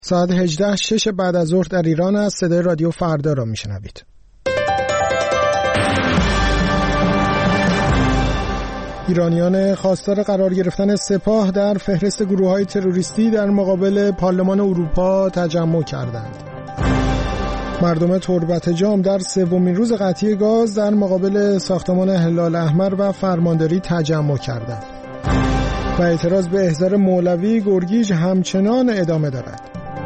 ساعت 18:06 بعد از ظهر در ایران است. صدای رادیو فردا را میشنوید. ایرانیان خواستار قرار گرفتن سپاه در فهرست گروه‌های تروریستی در مقابل پارلمان اروپا تجمع کردند. مردم تربت جام در سومین روز قطعی گاز در مقابل ساختمان هلال احمر و فرمانداری تجمع کردند. و اعتراض به احضار مولوی گرگیج همچنان ادامه دارد.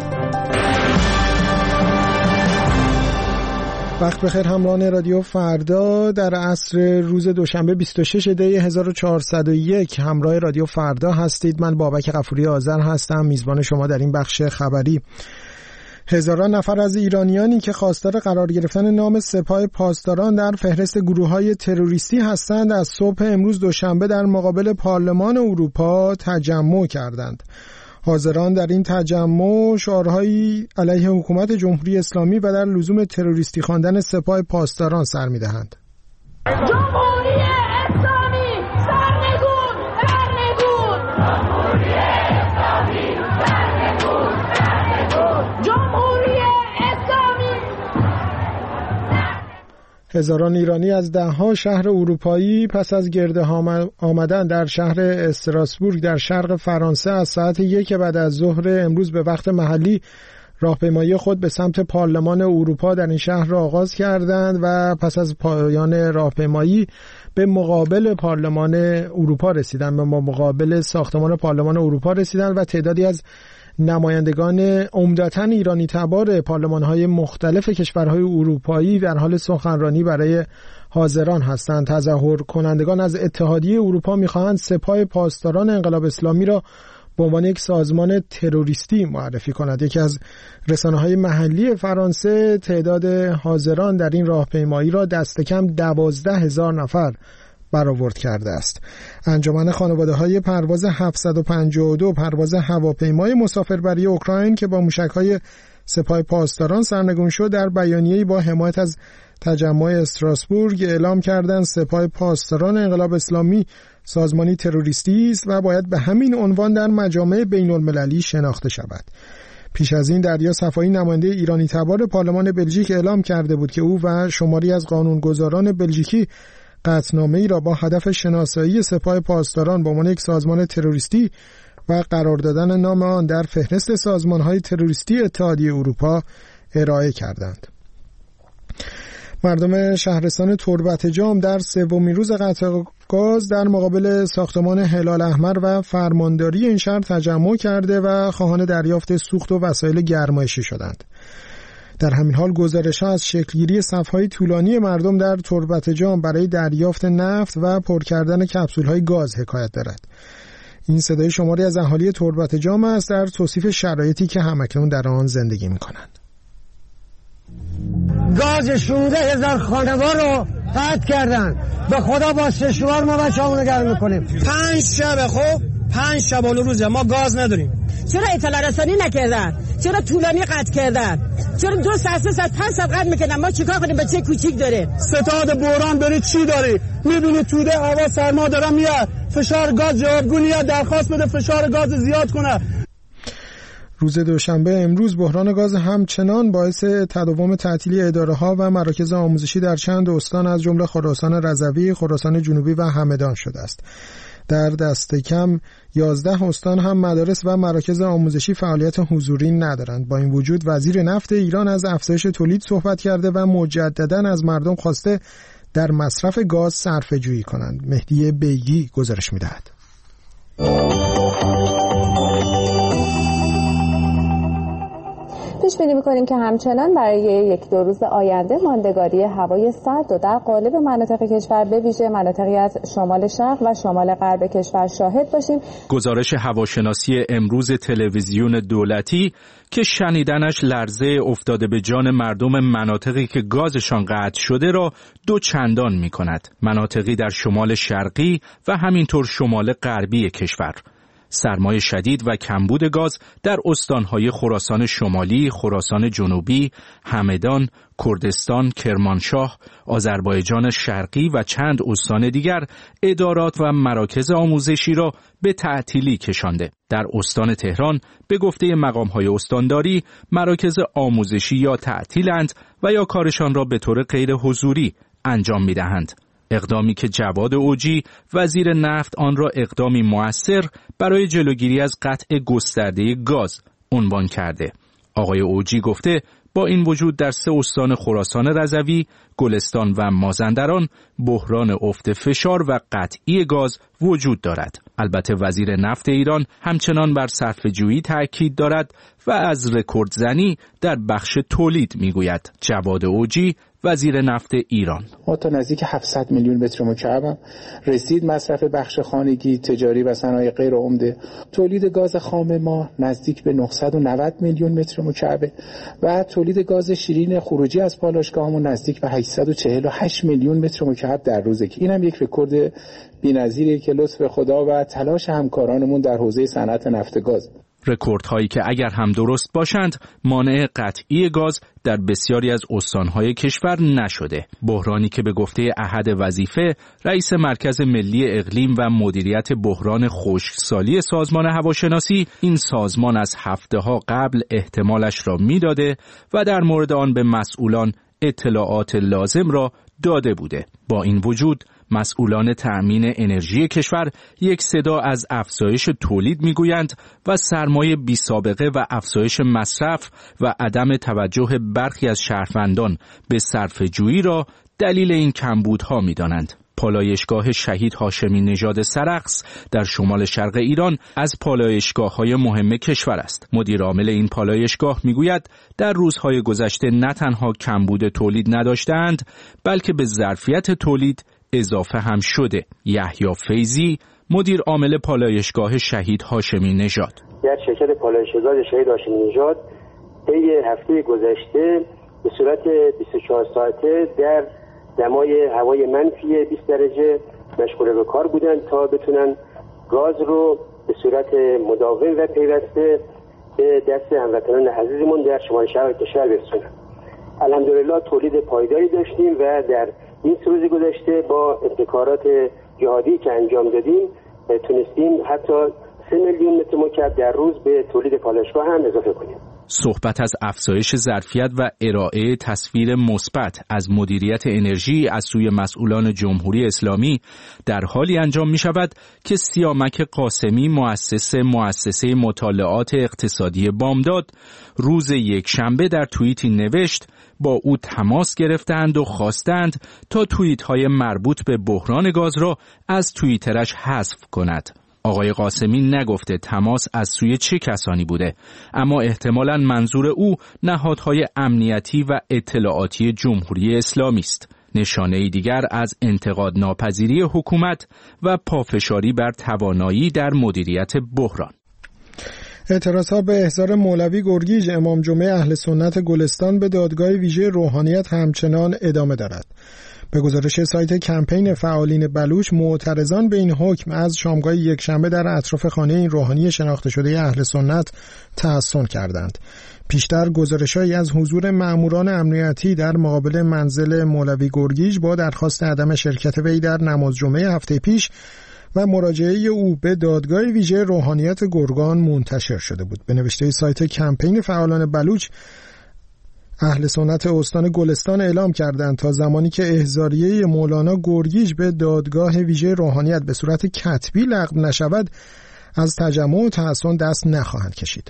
وقت بخیر همراهان رادیو فردا، در عصر روز دوشنبه 26 دی 1401 همراه رادیو فردا هستید. من بابک غفوری آذر هستم، میزبان شما در این بخش خبری. هزاران نفر از ایرانیانی که خواستار قرار گرفتن نام سپاه پاسداران در فهرست گروه‌های تروریستی هستند از صبح امروز دوشنبه در مقابل پارلمان اروپا تجمع کردند. حاضران در این تجمع شعارهایی علیه حکومت جمهوری اسلامی و در لزوم تروریستی خواندن سپاه پاسداران سر می‌دهند. جمهوری اسلامی سرنگون، سرنگون. جمهوری اسلامی سرنگون، سرنگون. جمهوری اسلامی. هزاران ایرانی از ده‌ها شهر اروپایی پس از گرد آمدن در شهر استراسبورگ در شرق فرانسه از ساعت 1 بعد از ظهر امروز به وقت محلی راهپیمایی خود به سمت پارلمان اروپا در این شهر را آغاز کردند و پس از پایان راهپیمایی به مقابل پارلمان اروپا رسیدند، به مقابل ساختمان پارلمان اروپا رسیدند و تعدادی از نمایندگان عمدتاً ایرانی تبار پارلمان‌های مختلف کشورهای اروپایی در حال سخنرانی برای حاضران هستند. تظاهر کنندگان از اتحادیه اروپا می‌خواهند سپاه پاسداران انقلاب اسلامی را به عنوان یک سازمان تروریستی معرفی کند. یکی از رسانه‌های محلی فرانسه تعداد حاضران در این راهپیمایی را دست کم 12,000 نفر برآورد کرده است. انجمن خانواده‌های پرواز 752 پرواز هواپیمای مسافربری اوکراین که با موشک‌های سپاه پاسداران سرنگون شد در بیانیه‌ای با حمایت از تجمع استراسبورگ اعلام کردند سپاه پاسداران انقلاب اسلامی سازمانی تروریستی است و باید به همین عنوان در مجامع بین‌المللی شناخته شود. پیش از این دریا صفایی نماینده ایرانی تبار پارلمان بلژیک اعلام کرده بود که او و شماری از قانونگذاران بلژیکی قطعنامه‌ای را با هدف شناسایی سپاه پاسداران به عنوان یک سازمان تروریستی و قرار دادن نام آن در فهرست سازمان‌های تروریستی اتحادیه اروپا ارائه کردند. مردم شهرستان تربت جام در سومین روز قطع گاز در مقابل ساختمان هلال احمر و فرمانداری این شهر تجمع کرده و خواهان دریافت سوخت و وسایل گرمایشی شدند. در همین حال گزارش‌ها از شکلگیری صف‌های طولانی مردم در تربت جام برای دریافت نفت و پر کردن کپسول‌های گاز حکایت دارد. این صدای شماری از اهالی تربت جام است در توصیف شرایطی که همکنون در آن زندگی می‌کنند. گاز 16,000 خانوار رو قطع کردن. به خدا با سشوار ما بچه‌مون رو گرم می‌کنیم. 5 شب خب 5 شبانه روزه ما گاز نداریم. چرا اطلاع رسانی نکردن؟ چرا طولانی قطع کردن؟ چرا 2 ساعت 3 ساعت 5 ساعت قطع می‌کردن؟ ما چیکار کنیم؟ بچه کوچیک داره. ستاد بوران داری چی داری؟ می‌بینی توده هوا سرما داره میاد. فشار گاز جوابگویی درخواست بده فشار گاز زیاد کنه. روز دوشنبه امروز بحران گاز همچنان باعث تداوم تعطیلی اداره‌ها و مراکز آموزشی در چند استان از جمله خراسان رضوی، خراسان جنوبی و همدان شده است. در دست کم 11 استان هم مدارس و مراکز آموزشی فعالیت حضوری ندارند. با این وجود وزیر نفت ایران از افزایش تولید صحبت کرده و مجدداً از مردم خواسته در مصرف گاز صرفه‌جویی کنند. مهدی بیگی گزارش می‌دهد. پیش بینی می‌کنیم که همچنان برای 1-2 روز آینده ماندگاری هوای سرد و در قالب مناطق کشور به ویژه مناطقی از شمال شرق و شمال غرب کشور شاهد باشیم. گزارش هواشناسی امروز تلویزیون دولتی که شنیدنش لرزه افتاده به جان مردم مناطقی که گازشان قطع شده را 2 چندان می‌کند. مناطقی در شمال شرقی و همینطور شمال غربی کشور. سرمای شدید و کمبود گاز در استانهای خراسان شمالی، خراسان جنوبی، همدان، کردستان، کرمانشاه، آذربایجان شرقی و چند استان دیگر ادارات و مراکز آموزشی را به تعطیلی کشانده. در استان تهران به گفته مقام‌های استانداری مراکز آموزشی یا تعطیلند و یا کارشان را به طور غیر حضوری انجام می‌دهند. اقدامی که جواد اوجی وزیر نفت آن را اقدامی مؤثر برای جلوگیری از قطع گسترده گاز عنوان کرده. آقای اوجی گفته با این وجود در 3 استان خراسان رضوی، گلستان و مازندران بحران افت فشار و قطعی گاز وجود دارد. البته وزیر نفت ایران همچنان بر صرفه‌جویی تأکید دارد و از رکوردزنی در بخش تولید میگوید. جواد اوجی وزیر نفت ایران: ما تا نزدیک 700 میلیون متر مکعب رسید مصرف بخش خانگی، تجاری و صنایع غیر عمده. تولید گاز خام ما نزدیک به 990 میلیون متر مکعب و تولید گاز شیرین خروجی از پالایشگاهمون نزدیک به 848 میلیون متر مکعب در روزه که اینم یک رکورد بی‌نظیریه که لطف خدا و تلاش همکارانمون در حوزه صنعت نفت گاز. رکوردهایی که اگر هم درست باشند مانع قطعی گاز در بسیاری از استانهای کشور نشده. بحرانی که به گفته احد وظیفه رئیس مرکز ملی اقلیم و مدیریت بحران خشکسالی سازمان هواشناسی، این سازمان از هفته‌ها قبل احتمالش را میداده و در مورد آن به مسئولان اطلاعات لازم را داده بوده. با این وجود مسئولان تأمین انرژی کشور یک صدا از افزایش تولید میگویند و سرمایه بی سابقه و افزایش مصرف و عدم توجه برخی از شهروندان به صرفه‌جویی را دلیل این کمبودها میدانند. پالایشگاه شهید هاشمی نژاد سرخس در شمال شرق ایران از پالایشگاه‌های مهم کشور است. مدیر عامل این پالایشگاه میگوید در روزهای گذشته نه تنها کمبود تولید نداشتند بلکه به ظرفیت تولید اضافه هم شده. یحیی فیضی مدیر عامل پالایشگاه شهید هاشمی نژاد: در شرکت پالایشگاه شهید هاشمی نژاد طی هفته گذشته به صورت 24 ساعته در دمای هوای منفی 20 درجه مشغول به کار بودند تا بتونن گاز رو به صورت مداوم و پیوسته به دست هموطنان عزیزمون در شمال شرق کشور برسونن. الحمدلله تولید پایداری داشتیم و در این 3 روز گذشته با ابتکارات جهادی که انجام دادیم تونستیم حتی 3 میلیون متر مکعب در روز به تولید پالایشگاه هم اضافه کنیم. صحبت از افزایش ظرفیت و ارائه تصویر مثبت از مدیریت انرژی از سوی مسئولان جمهوری اسلامی در حالی انجام می شود که سیامک قاسمی مؤسسه مطالعات اقتصادی بامداد روز یکشنبه در توییتی نوشت با او تماس گرفتند و خواستند تا توییت‌های مربوط به بحران گاز را از توییترش حذف کند. آقای قاسمی نگفته تماس از سوی چه کسانی بوده، اما احتمالاً منظور او نهادهای امنیتی و اطلاعاتی جمهوری اسلامی است. نشانه‌ای دیگر از انتقاد ناپذیری حکومت و پافشاری بر توانایی در مدیریت بحران. اعتراضها به احضار مولوی گرگیج امام جمعه اهل سنت گلستان به دادگاه ویژه روحانیت همچنان ادامه دارد. به گزارش سایت کمپین فعالین بلوچ، معترضان به این حکم از شامگاه یکشنبه در اطراف خانه این روحانی شناخته شده اهل سنت تحصن کردند. پیشتر گزارش‌هایی از حضور مأموران امنیتی در مقابل منزل مولوی گرگیج با درخواست عدم شرکت وی در نماز جمعه هفته پیش و مراجعه او به دادگاه ویژه روحانیت گرگان منتشر شده بود. به نوشته سایت کمپین فعالان بلوچ، اهل سنت استان گلستان اعلام کردند تا زمانی که احضاریه مولانا گرگیج به دادگاه ویژه روحانیت به صورت کتبی لغو نشود، از تجمع و تحصن دست نخواهند کشید.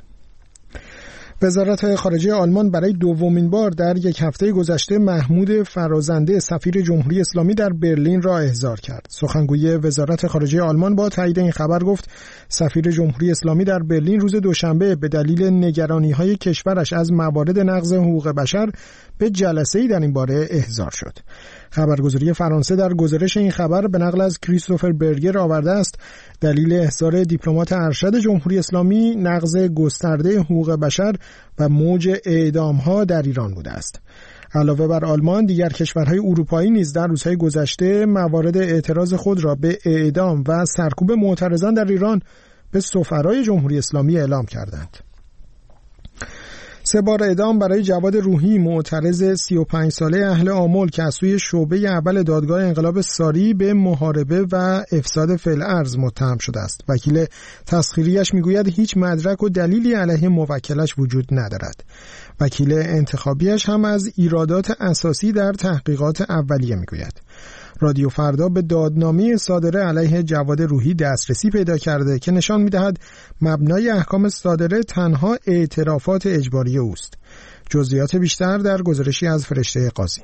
وزارت خارجه آلمان برای دومین بار در یک هفته گذشته محمود فرازنده سفیر جمهوری اسلامی در برلین را احضار کرد. سخنگوی وزارت خارجه آلمان با تایید این خبر گفت سفیر جمهوری اسلامی در برلین روز دوشنبه به دلیل نگرانی‌های کشورش از موارد نقض حقوق بشر به جلسه‌ای در این باره احضار شد. خبرگزاری فرانسه در گزارش این خبر به نقل از کریستوفر برگر آورده است دلیل احضار دیپلمات ارشد جمهوری اسلامی نقض گسترده حقوق بشر و موج اعدام‌ها در ایران بوده است. علاوه بر آلمان، دیگر کشورهای اروپایی نیز در روزهای گذشته موارد اعتراض خود را به اعدام و سرکوب معترضان در ایران به سفرای جمهوری اسلامی اعلام کردند. 3 بار اعدام برای جواد روحی، معترض 35 ساله اهل آمل که از سوی شعبه اول دادگاه انقلاب ساری به محاربه و افساد فی‌الارض متهم شده است. وکیل تسخیریش میگوید هیچ مدرک و دلیلی علیه موکلش وجود ندارد. وکیل انتخابیش هم از ایرادات اساسی در تحقیقات اولیه میگوید. رادیو فردا به دادنامه صادره علیه جواد روحی دسترسی پیدا کرده که نشان می‌دهد مبنای احکام صادره تنها اعترافات اجباری اوست. جزئیات بیشتر در گزارشی از فرشته قاضی.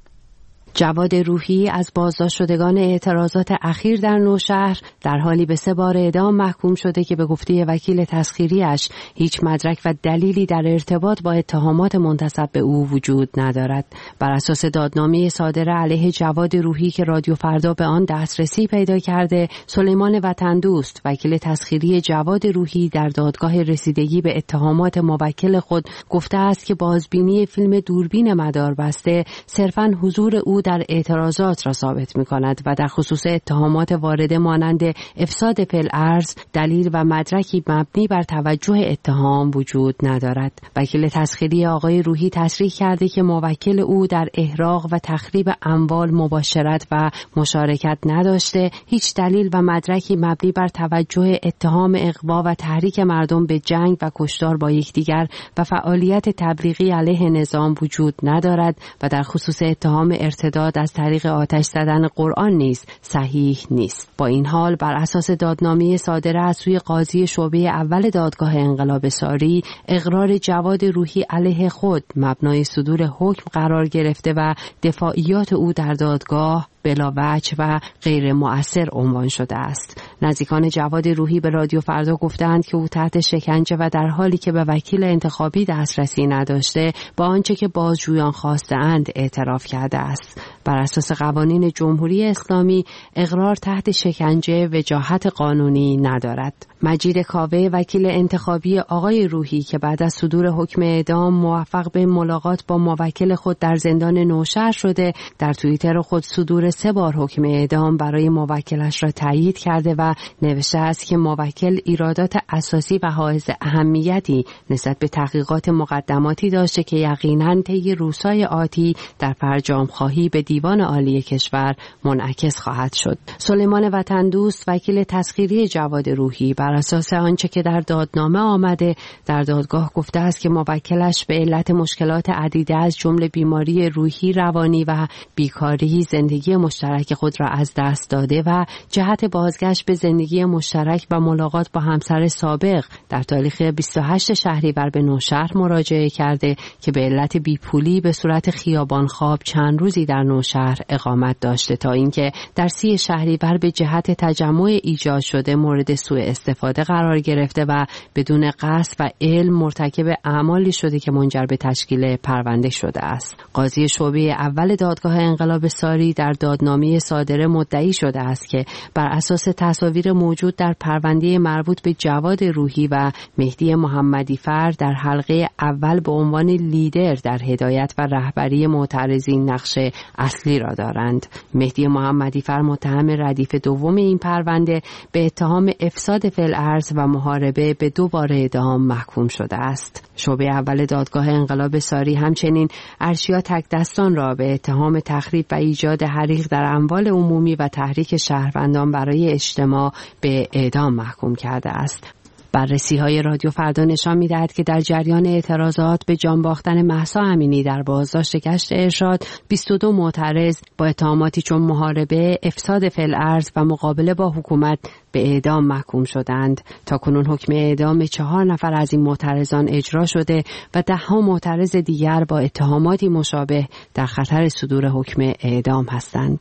جواد روحی از بازداشت شدگان اعتراضات اخیر در نوشهر در حالی به 3 بار اعدام محکوم شده که به گفته وکیل تسخیریش هیچ مدرک و دلیلی در ارتباط با اتهامات منتسب به او وجود ندارد. بر اساس دادنامه صادره علیه جواد روحی که رادیو فردا به آن دسترسی پیدا کرده، سلیمان وطندوست وکیل تسخیری جواد روحی در دادگاه رسیدگی به اتهامات موکل خود گفته است که بازبینی فیلم دوربین مداربسته صرفاً حضور او در اعتراضات را ثابت می‌کند و در خصوص اتهامات وارده مانند افساد فی‌الارض دلیل و مدرکی مبنی بر توجه اتهام وجود ندارد. وکیل تسخیری آقای روحی تصریح کرده که موکل او در احراق و تخریب اموال مباشرت و مشارکت نداشته، هیچ دلیل و مدرکی مبنی بر توجه اتهام اغوا و تحریک مردم به جنگ و کشتار با یکدیگر و فعالیت تبلیغی علیه نظام وجود ندارد و در خصوص اتهام ارتداد از طریق آتش زدن قرآن نیز صحیح نیست. با این حال بر اساس دادنامه صادره از سوی قاضی شعبه اول دادگاه انقلاب ساری، اقرار جواد روحی علیه خود مبنای صدور حکم قرار گرفته و دفاعیات او در دادگاه بلا وجه و غیر مؤثر عنوان شده است. نزدیکان جواد روحی به رادیو فردا گفتند که او تحت شکنجه و در حالی که به وکیل انتخابی دسترسی نداشته با آنچه که بازجویان خواسته‌اند اعتراف کرده است. بر اساس قوانین جمهوری اسلامی اقرار تحت شکنجه وجاهت قانونی ندارد. مجید کاوه وکیل انتخابی آقای روحی که بعد از صدور حکم اعدام موفق به ملاقات با موکل خود در زندان نوشهر شده، در توییتر خود صدور 3 بار حکم اعدام برای موکلش را تایید کرده و نوشته است که موکل ایرادات اساسی و حائز اهمیتی نسبت به تحقیقات مقدماتی داشته که یقیناً طی روزهای آتی در فرجام خواهی به دیوان عالی کشور منعکس خواهد شد. سلیمان وطندوست وکیل تسخیری جواد روحی بر اساس آنچه که در دادنامه آمده در دادگاه گفته است که موکلش به علت مشکلات عدیده از جمله بیماری روحی، روانی و بیکاری زندگی مشترک خود را از دست داده و جهت بازگشت به زندگی مشترک و ملاقات با همسر سابق در تاریخ 28 شهریور به نوشهر مراجعه کرده که به علت بیپولی به صورت خیابان خواب چند روزی در نوشهر اقامت داشته تا اینکه در 30 شهریور به جهت تجمع ایجاد شده مورد سوء استفاده قرار گرفته و بدون قصد و علم مرتکب اعمالی شده که منجر به تشکیل پرونده شده است. قاضی شعبه اول دادگاه انقلاب ساری در دادنامه صادره مدعی شده است که بر اساس تصاویر موجود در پرونده مربوط به جواد روحی و مهدی محمدی فر در حلقه اول به عنوان لیدر در هدایت و رهبری معترضین نقش اصلی را دارند. مهدی محمدی فر متهم ردیف دوم این پرونده به اتهام افساد فی‌الارض و محاربه به 2 بار اعدام محکوم شده است. شعبه اول دادگاه انقلاب ساری همچنین ارشیا تکدستان را به اتهام تخریب و ایجاد حریق در اموال عمومی و تحریک شهروندان برای اجتماع به اعدام محکوم کرده است. بررسی‌های رادیو فردا نشان می‌دهد که در جریان اعتراضات به جان باختن مهسا امینی در بازداشت گشت ارشاد 22 معترض با اتهاماتی چون محاربه، افساد فی‌الارض و مقابله با حکومت به اعدام محکوم شدند. تاکنون حکم اعدام 4 نفر از این معترضان اجرا شده و 10 معترض دیگر با اتهاماتی مشابه در خطر صدور حکم اعدام هستند.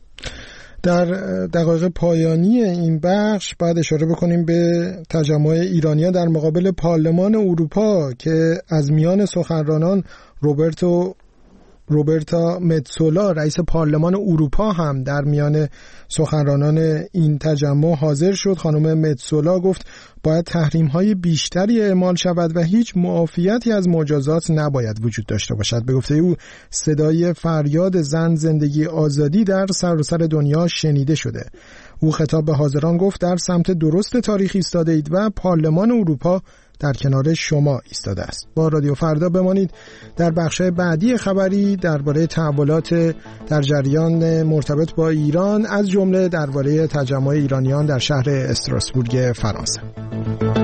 در دقایق پایانی این بخش باید اشاره بکنیم به تجمع ایرانی‌ها در مقابل پارلمان اروپا که از میان سخنرانان روبرتا متسولا رئیس پارلمان اروپا هم در میان سخنرانان این تجمع حاضر شد. خانم متسولا گفت باید تحریم‌های بیشتری اعمال شود و هیچ معافیتی از مجازات نباید وجود داشته باشد. به گفته او صدای فریاد زن، زندگی، آزادی در سراسر دنیا شنیده شده. او خطاب به حاضران گفت در سمت درست تاریخ ایستاده اید و پارلمان اروپا در کنار شما ایستاده است. با رادیو فردا بمانید. در بخش‌های بعدی خبری درباره تحولات در جریان مرتبط با ایران، از جمله درباره تجمع ایرانیان در شهر استراسبورگ فرانسه.